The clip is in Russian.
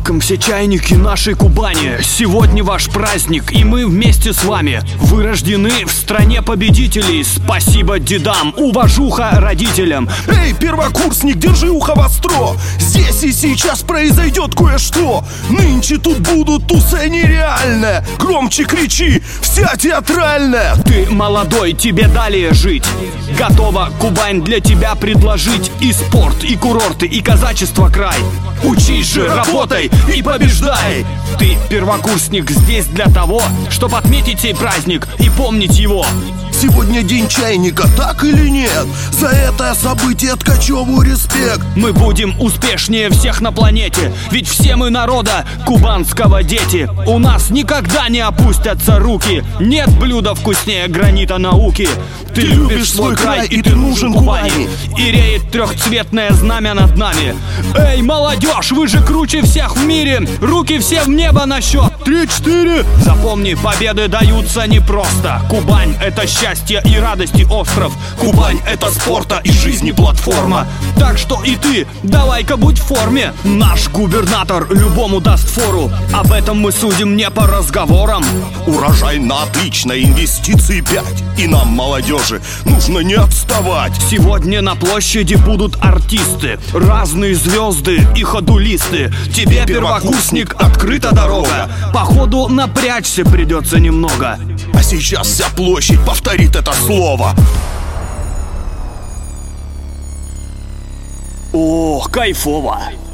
Welcome, все чайники нашей Кубани. Сегодня ваш праздник, и мы вместе с вами. Вы рождены в стране победителей. Спасибо дедам, уважуха родителям. Эй, первокурсник, держи ухо востро. Здесь и сейчас произойдет кое-что. Нынче тут будут тусы нереальные. Громче кричи, вся театральная. Ты молодой, тебе далее жить. Готова Кубань для тебя предложить и спорт, и курорты, и казачество край. Учись же, работай и побеждай. Ты первокурсник здесь для того, чтобы отметить сей праздник и помнить его. Сегодня день чайника, так или нет? За это событие Ткачеву респект. Мы будем успешнее всех на планете, ведь все мы народа кубанского дети. У нас никогда не опустятся руки. Нет блюда вкуснее гранита науки. Ты любишь свой край, и ты нужен Кубани. И реет трехцветное знамя над нами. Эй, молодежь, вы же круче всех в мире. Руки все в небо на счет 3-4. Запомни, победы даются непросто. Кубань — это счастье и радости остров. Кубань — это спорта и жизни платформа. Так что и ты, давай-ка будь в форме. Наш губернатор любому даст фору. Об этом мы судим не по разговорам. Урожай на отлично, инвестиции 5. И нам, молодежи, нужно не отставать. Сегодня на площади будут артисты, разные звезды и ходулисты. Тебе, первокурсник, открыта дорога. Походу напрячься придется немного. А сейчас вся площадь повторит это слово. О, кайфово.